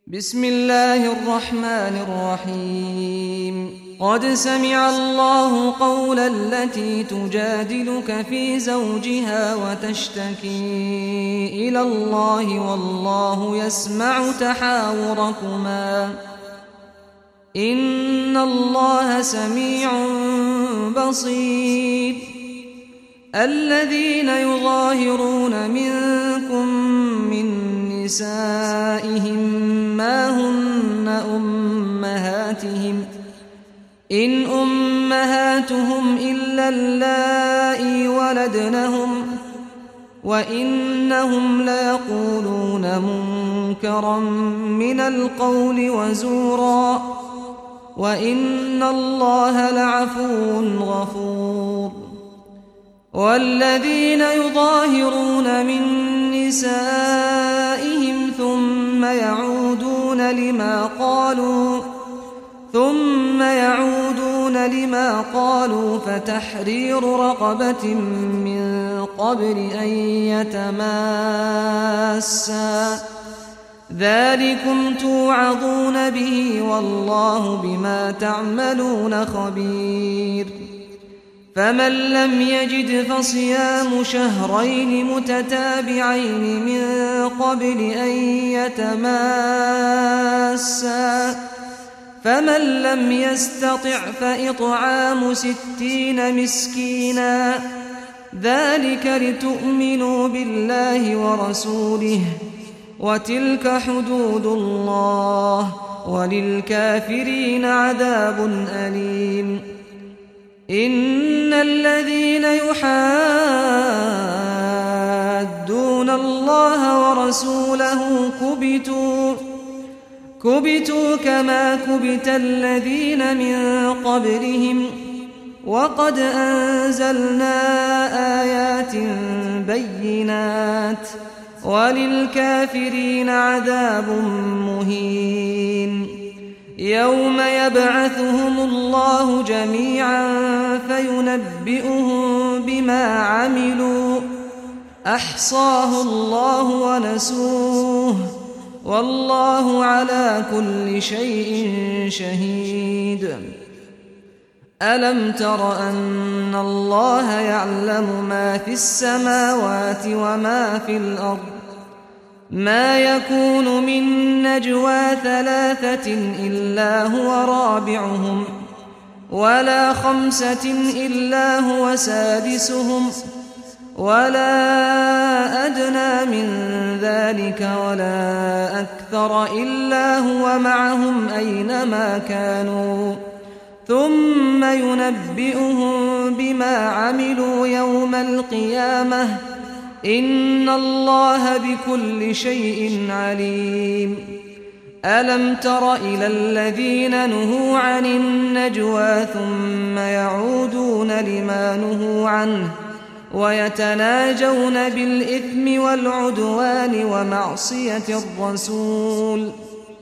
بسم الله الرحمن الرحيم قد سمع الله قول التي تجادلك في زوجها وتشتكي إلى الله والله يسمع تحاوركما إن الله سميع بصير الذين يظاهرون منكم من نسائهم ما هن أمهاتهم إن أمهاتهم إلا اللائي ولدنهم وإنهم ليقولون منكرا من القول وزورا وإن الله لعفو غفور والذين يظاهرون من نسائهم ثم يعودون لما قالوا فتحرير رقبة من قبل أن يتماسا ذلكم توعظون به والله بما تعملون خبير فمن لم يجد فصيام شهرين متتابعين من قبل أن يتماسا فمن لم يستطع فإطعام 60 مسكينا ذلك لتؤمنوا بالله ورسوله وتلك حدود الله وللكافرين عذاب أليم إن الذين يحادون الله ورسوله كبتوا كما كبت الذين من قبلهم وقد أنزلنا آيات بينات وللكافرين عذاب مهين يوم يبعثهم الله جميعا فينبئهم بما عملوا أحصاه الله ونسوه والله على كل شيء شهيد ألم تر أن الله يعلم ما في السماوات وما في الأرض ما يكون من نجوى 3 إلا هو رابعهم ولا 5 إلا هو سادسهم ولا أدنى من ذلك ولا أكثر إلا هو معهم أينما كانوا ثم ينبئهم بما عملوا يوم القيامة إن الله بكل شيء عليم ألم تر إلى الذين نهوا عن النجوى ثم يعودون لما نهوا عنه ويتناجون بالإثم والعدوان ومعصية الرسول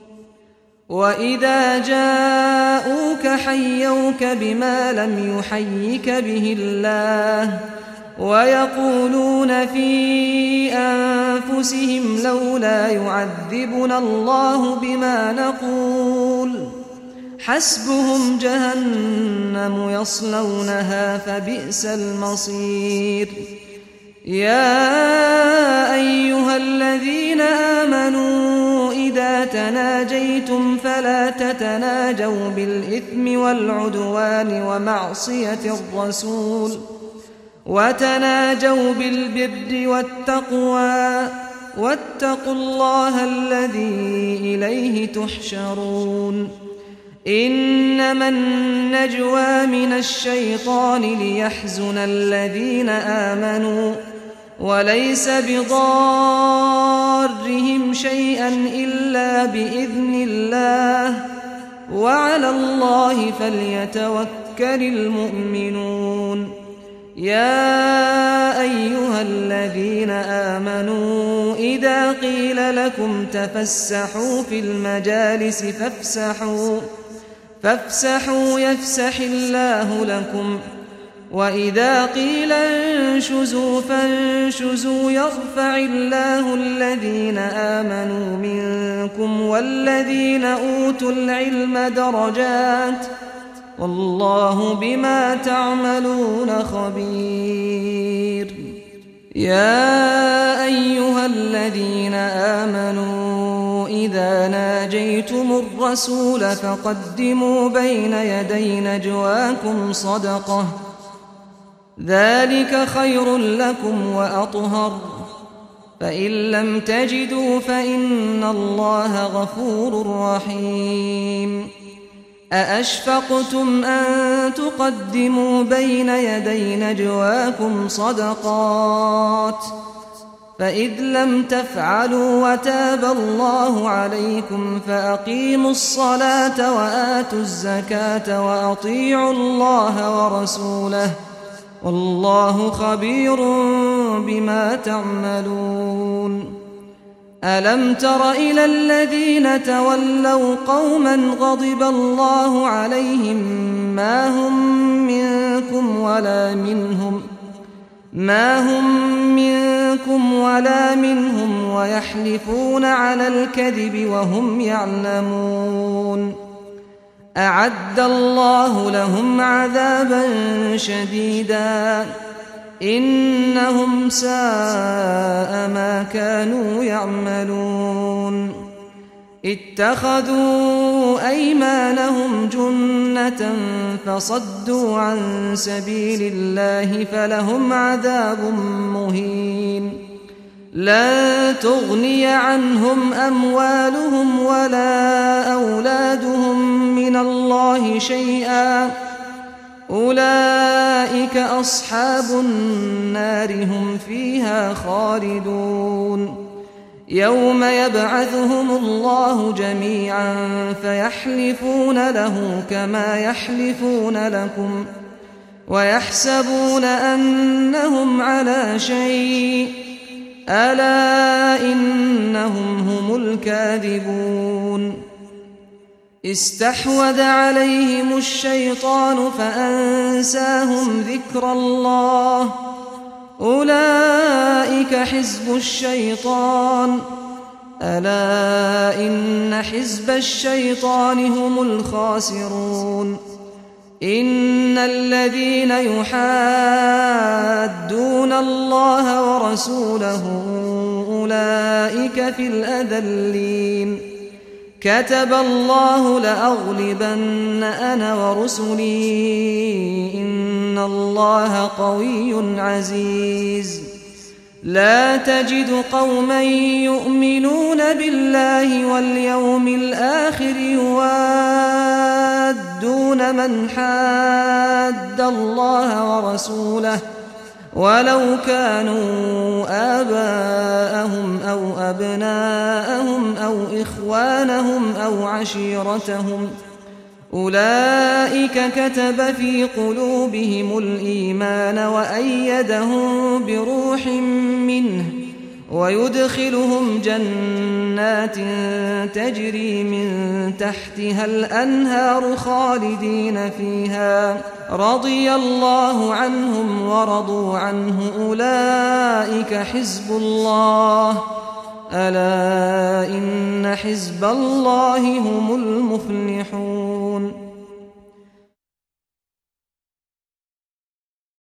وإذا جاءوك حيوك بما لم يحيك به الله ويقولون في أنفسهم لولا يعذبنا الله بما نقول حسبهم جهنم يصلونها فبئس المصير يا أيها الذين آمنوا إذا تناجيتم فلا تتناجوا بالإثم والعدوان ومعصية الرسول وتناجوا بالبر والتقوى واتقوا الله الذي إليه تحشرون إنما النجوى من الشيطان ليحزن الذين آمنوا وليس بضارهم شيئا إلا بإذن الله وعلى الله فليتوكل المؤمنون يا أيها الذين آمنوا إذا قيل لكم تفسحوا في المجالس فافسحوا يفسح الله لكم وإذا قيل انشزوا فانشزوا يرفع الله الذين آمنوا منكم والذين أوتوا العلم درجات والله بما تعملون خبير. يا أيها الذين آمنوا إذا ناجيتم الرسول فقدموا بين يدي نجواكم صدقة ذلك خير لكم وأطهر فإن لم تجدوا فإن الله غفور رحيم. أأشفقتم أن تقدموا بين يدي نجواكم صدقات فإذ لم تفعلوا وتاب الله عليكم فأقيموا الصلاة وآتوا الزكاة وأطيعوا الله ورسوله والله خبير بما تعملون. ألم تر إلى الذين تولوا قوما غضب الله عليهم ما هم منكم ولا منهم ويحلفون على الكذب وهم يعلمون. أعد الله لهم عذابا شديدا إنهم ساء ما كانوا يعملون. اتخذوا أيمانهم جنة فصدوا عن سبيل الله فلهم عذاب مهين. لا تغني عنهم أموالهم ولا أولادهم من الله شيئا أولئك أصحاب النار هم فيها خالدون. يوم يبعثهم الله جميعا فيحلفون له كما يحلفون لكم ويحسبون أنهم على شيء ألا إنهم هم الكاذبون. استحوذ عليهم الشيطان فأنساهم ذكر الله أولئك حزب الشيطان ألا إن حزب الشيطان هم الخاسرون. إن الذين يحادون الله ورسوله أولئك في الأذلين. كتب الله لأغلبن أنا ورسلي إن الله قوي عزيز. لا تجد قوما يؤمنون بالله واليوم الآخر يوادون من حاد الله ورسوله ولو كانوا آباءهم أو أبناءهم أو إخوانهم أو عشيرتهم أولئك كتب في قلوبهم الإيمان وأيدهم بروح منه ويدخلهم جنات تجري من تحتها الأنهار خالدين فيها رضي الله عنهم ورضوا عنه أولئك حزب الله ألا إن حزب الله هم المفلحون.